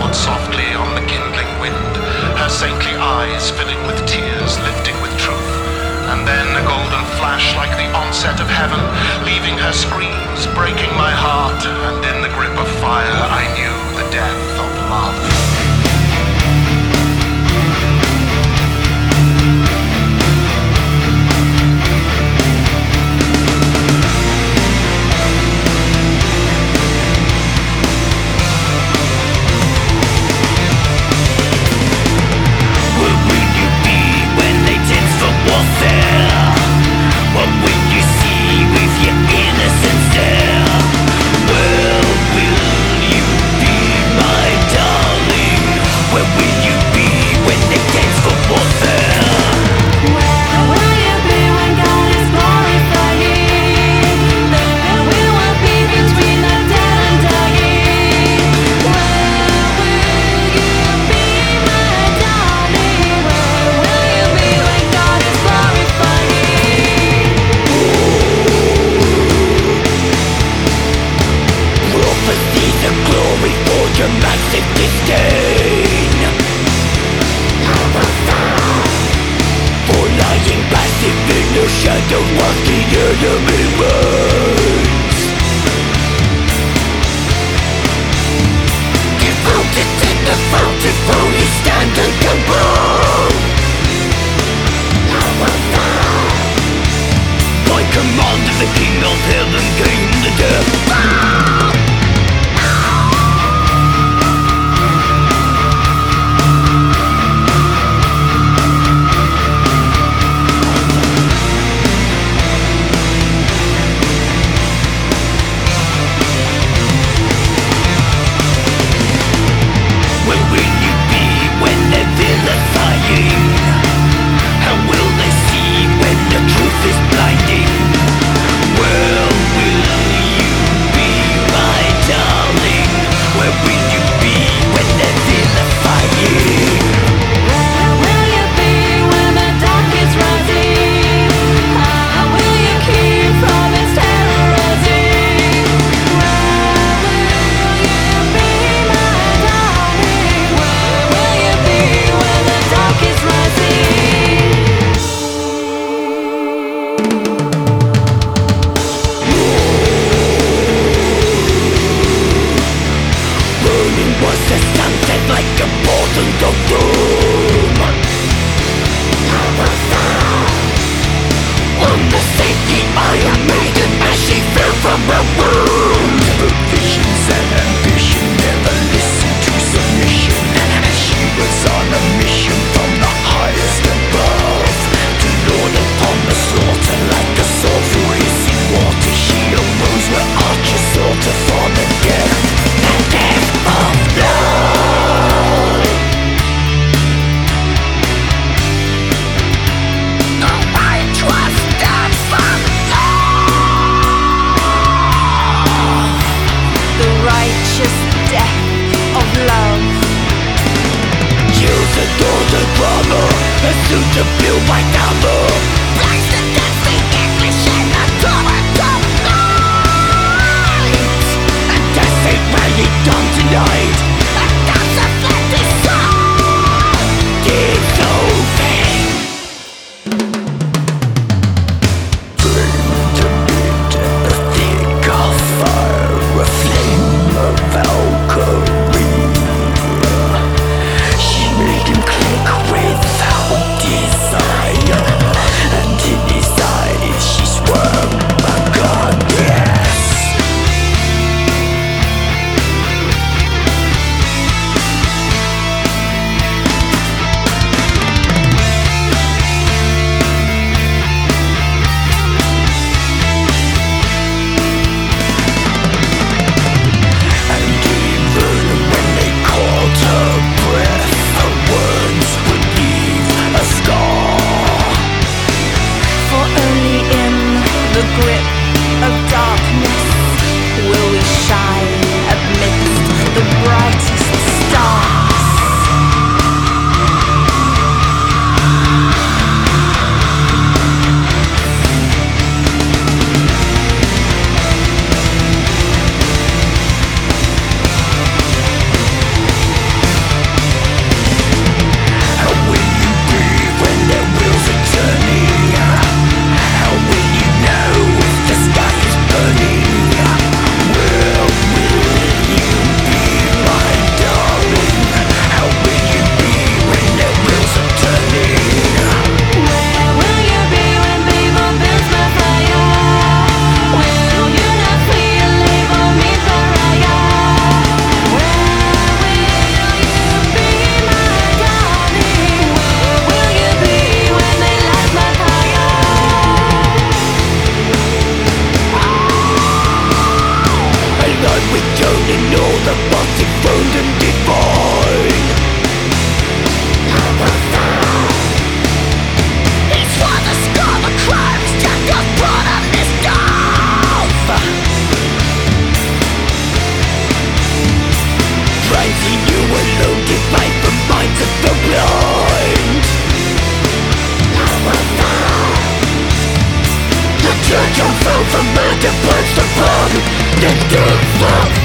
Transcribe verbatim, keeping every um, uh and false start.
out softly on the kindling wind, her saintly eyes filling with tears, lifting with truth. And then a golden flash like the onset of heaven, leaving her screams, breaking my heart. And in the grip of fire I knew the death of love. Shadow of the enemy burns. Devoted to the fountain, fully stand and burn. By command of the King of Heaven came the death. To build my number, rise the deathly English and the torrent of night. And death ain't really done tonight. And that's a flat song. Dissolving. Flame to meet in the thick of fire, a flame of alchemy. She made him click without desire. Deep fuck